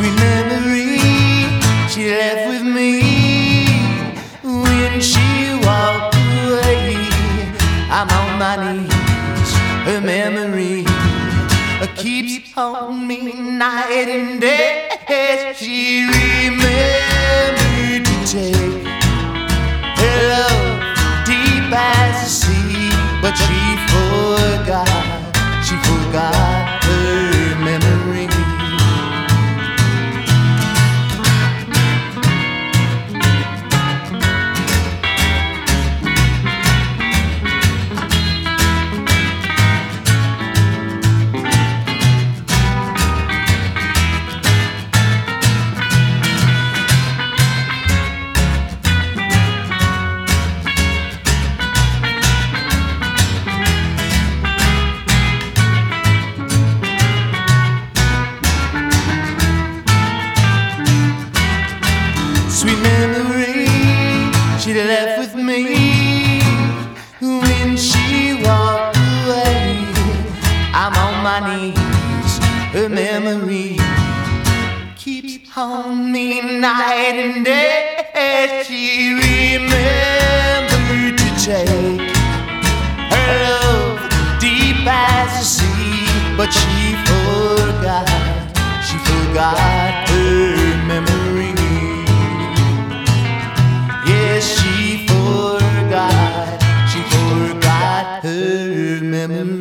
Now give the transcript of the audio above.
Sweet memory, she left with me when she walked away. I'm on my knees, her memory keeps on me night and day. She remembered to take her love deep as the sea, but she forgot her memory. Sweet memory, she left with me when she walked away. I'm on my knees, her memory keeps on me night and day. She remembered to take her love deep as the sea, but she forgot her memory. She forgot her memory.